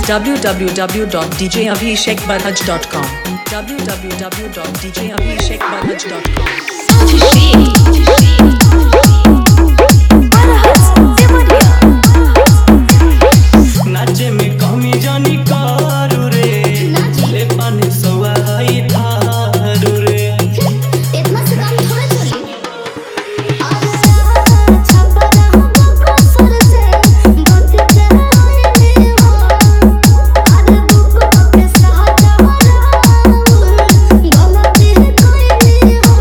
www.djabhishekbarhaj.com www.djabhishekbarhaj.com नाचे में कमी जानी कारू रे ले पानी सवा हाई थारू रे इतना से काम थोड़ा चली छपा रहा कसर से गति के आए हो अरे बुक के साथ गलती कोई हो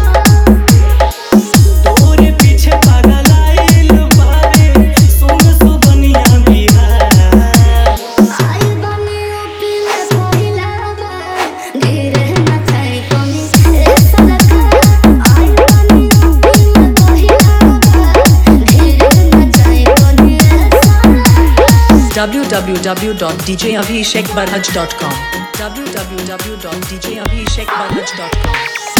तोरे पीछे पागल आइल बारे सुन सुबनिया बिहार आई बने ओपिले पहिला बार धीरे न खाई कमी ए सलक आई बने ओपिले पहिला बार धीरे न खाई कमी ए सलक www.djabhishekbarhaj.com www.djabhishekbarhaj.com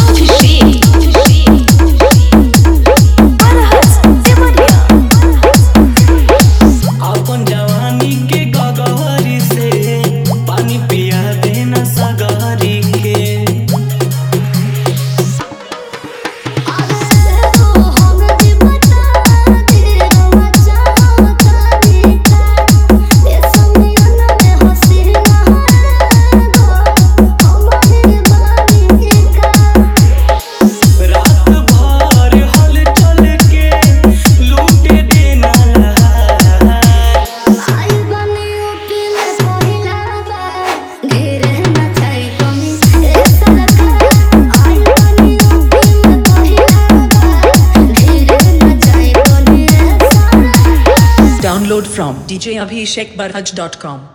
अपन जवानी के गगरी से पानी पिया देना सगरी के अरे तो हम जी बता दे मचा होता नीता ये समियन में हंसी ना गो हमारे बानी का रात भर हल चल के लूटे देना आई बने ओपिले पहिला बार धीरे न खाई कमी ए सलक आई बने ओपिले पहिला बार धीरे न खाई कमी ए सलक Download from djabhishekbarhaj.com